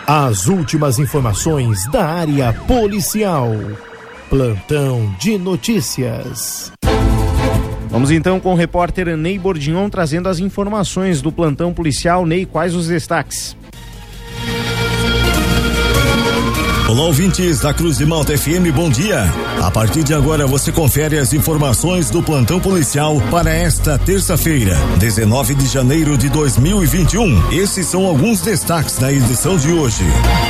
As últimas informações da área policial. Plantão de notícias. Vamos então com o repórter Ney Bordignon trazendo as informações do plantão policial. Ney, quais os destaques? Olá, ouvintes da Cruz de Malta FM, bom dia. A partir de agora você confere as informações do plantão policial para esta terça-feira, 19 de janeiro de 2021. Esses são alguns destaques da edição de hoje.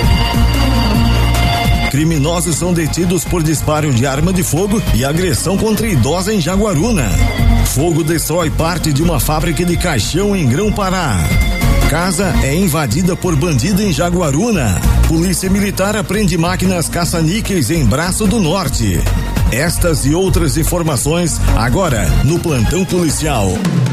Criminosos são detidos por disparo de arma de fogo e agressão contra idosa em Jaguaruna. Fogo destrói parte de uma fábrica de caixão em Grão-Pará. Casa é invadida por bandido em Jaguaruna. Polícia Militar apreende máquinas caça-níqueis em Braço do Norte. Estas e outras informações agora no plantão policial.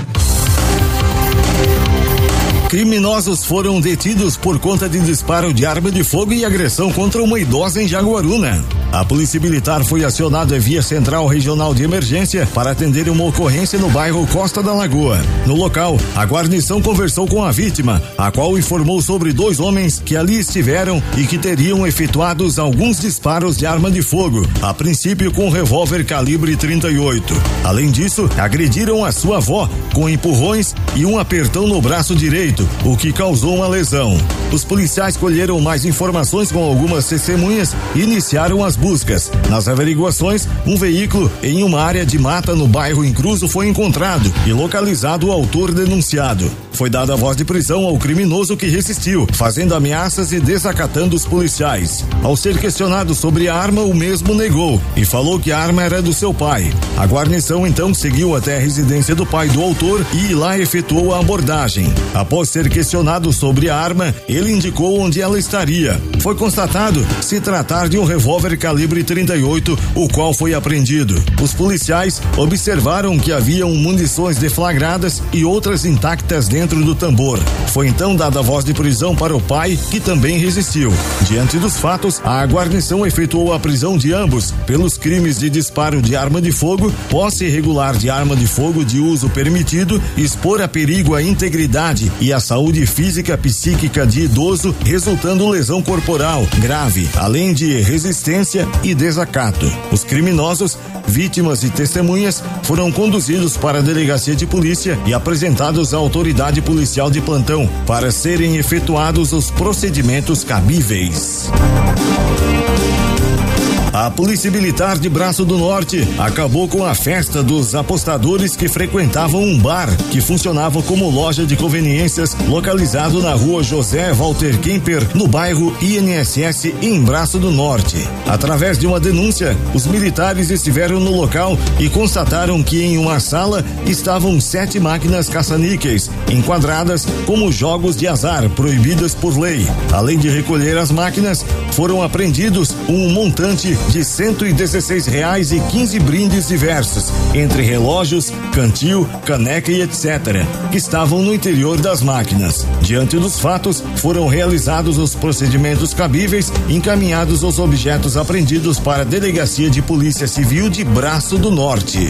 Criminosos foram detidos por conta de disparo de arma de fogo e agressão contra uma idosa em Jaguaruna. A Polícia Militar foi acionada via Central Regional de Emergência para atender uma ocorrência no bairro Costa da Lagoa. No local, a guarnição conversou com a vítima, a qual informou sobre 2 homens que ali estiveram e que teriam efetuados alguns disparos de arma de fogo, a princípio com revólver calibre 38. Além disso, agrediram a sua avó com empurrões e um apertão no braço direito, o que causou uma lesão. Os policiais colheram mais informações com algumas testemunhas e iniciaram as buscas. Nas averiguações, um veículo em uma área de mata no bairro Incruso foi encontrado e localizado o autor denunciado. Foi dada a voz de prisão ao criminoso que resistiu, fazendo ameaças e desacatando os policiais. Ao ser questionado sobre a arma, o mesmo negou e falou que a arma era do seu pai. A guarnição então seguiu até a residência do pai do autor e lá efetuou a abordagem. Após ser questionado sobre a arma, ele indicou onde ela estaria. Foi constatado se tratar de um revólver calibre 38, o qual foi apreendido. Os policiais observaram que haviam munições deflagradas e outras intactas dentro do tambor. Foi então dada a voz de prisão para o pai, que também resistiu. Diante dos fatos, a guarnição efetuou a prisão de ambos pelos crimes de disparo de arma de fogo, posse irregular de arma de fogo de uso permitido, expor a perigo a integridade e a saúde física psíquica de idoso, resultando lesão corporal grave, além de resistência e desacato. Os criminosos, vítimas e testemunhas foram conduzidos para a delegacia de polícia e apresentados à autoridade policial de plantão para serem efetuados os procedimentos cabíveis. A Polícia Militar de Braço do Norte acabou com a festa dos apostadores que frequentavam um bar que funcionava como loja de conveniências localizado na rua José Walter Kemper, no bairro INSS, em Braço do Norte. Através de uma denúncia, os militares estiveram no local e constataram que em uma sala estavam 7 máquinas caça-níqueis, enquadradas como jogos de azar proibidas por lei. Além de recolher as máquinas, foram apreendidos um montante de R$116 e 15 brindes diversos, entre relógios, cantil, caneca e etc., que estavam no interior das máquinas. Diante dos fatos, foram realizados os procedimentos cabíveis, encaminhados os objetos apreendidos para a Delegacia de Polícia Civil de Braço do Norte.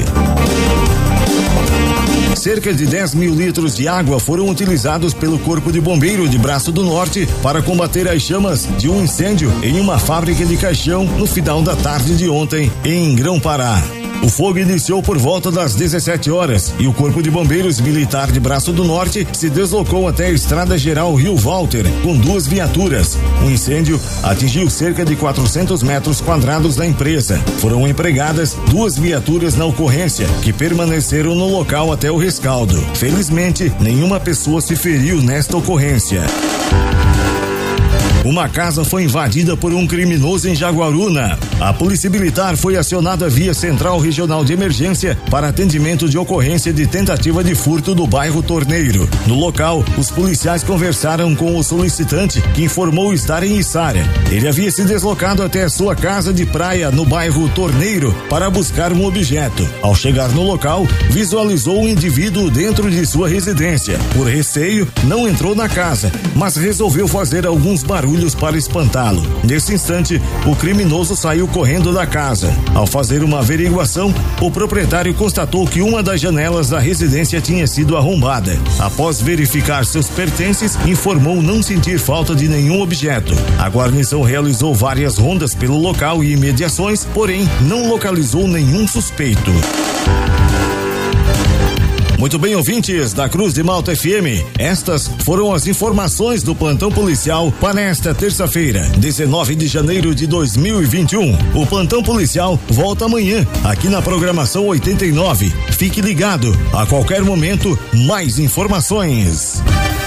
Cerca de 10 mil litros de água foram utilizados pelo Corpo de Bombeiro de Braço do Norte para combater as chamas de um incêndio em uma fábrica de caixão no final da tarde de ontem, em Grão-Pará. O fogo iniciou por volta das 17 horas e o Corpo de Bombeiros Militar de Braço do Norte se deslocou até a Estrada Geral Rio Walter com 2 viaturas. O incêndio atingiu cerca de 400 metros quadrados da empresa. Foram empregadas 2 viaturas na ocorrência, que permaneceram no local até o rescaldo. Felizmente, nenhuma pessoa se feriu nesta ocorrência. Uma casa foi invadida por um criminoso em Jaguaruna. A Polícia Militar foi acionada via Central Regional de Emergência para atendimento de ocorrência de tentativa de furto do bairro Torneiro. No local, os policiais conversaram com o solicitante, que informou estar em Içara. Ele havia se deslocado até a sua casa de praia no bairro Torneiro para buscar um objeto. Ao chegar no local, visualizou um indivíduo dentro de sua residência. Por receio, não entrou na casa, mas resolveu fazer alguns barulhos barulhos para espantá-lo. Nesse instante, o criminoso saiu correndo da casa. Ao fazer uma averiguação, o proprietário constatou que uma das janelas da residência tinha sido arrombada. Após verificar seus pertences, informou não sentir falta de nenhum objeto. A guarnição realizou várias rondas pelo local e imediações, porém não localizou nenhum suspeito. Muito bem, ouvintes da Cruz de Malta FM, estas foram as informações do plantão policial para esta terça-feira, 19 de janeiro de 2021. O plantão policial volta amanhã, aqui na programação 89. Fique ligado, a qualquer momento, mais informações.